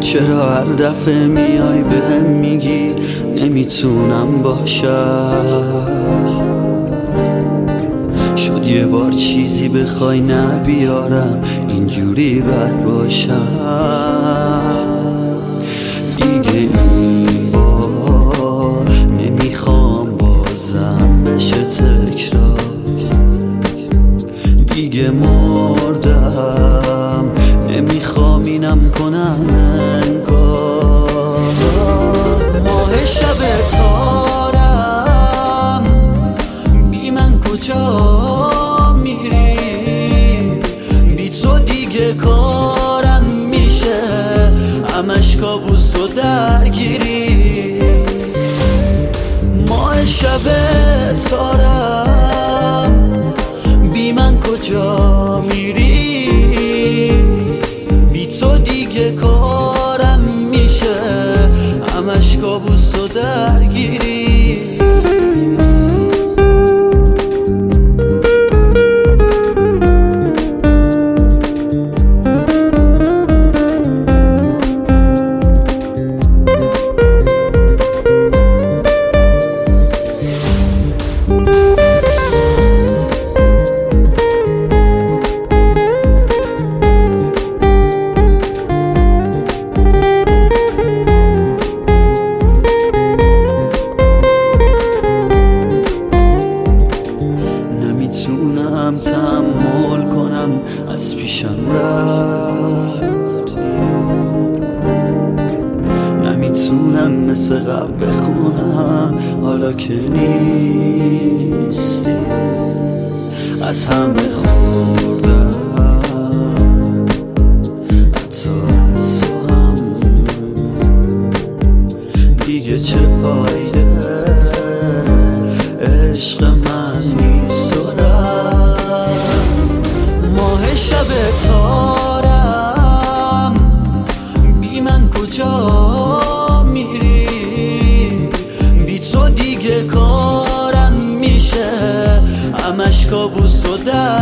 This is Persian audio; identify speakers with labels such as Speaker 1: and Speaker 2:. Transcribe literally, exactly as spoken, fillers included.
Speaker 1: چرا هر دفعه میای بهم میگی نمیتونم باشم؟ شد یه بار چیزی بخوای نبیارم اینجوری بد باشم. دیگه این بار نمیخوام بازم بشه تکرار. دیگه مردم نمیخوام اینم کنم انگار. ماه شب تارم بی من کجا میری؟ بی تو دیگه کارم میشه همش کابوس و درگیری. ماه شب تارم بی من کجا میری؟ بی تو دیگه کارم میشه همش کابوس و درگیری. نمیتونم تحمل کنم از پیشم رفتی. نمیتونم مثل قبل بخونم حالا که نیستی. از همه خوردم حتی از تو هم. دیگه چه فایده عشق من نیست و ماه شب تارم بی من کجا میری؟ بی تو دیگه کارم میشه همش کابوس و در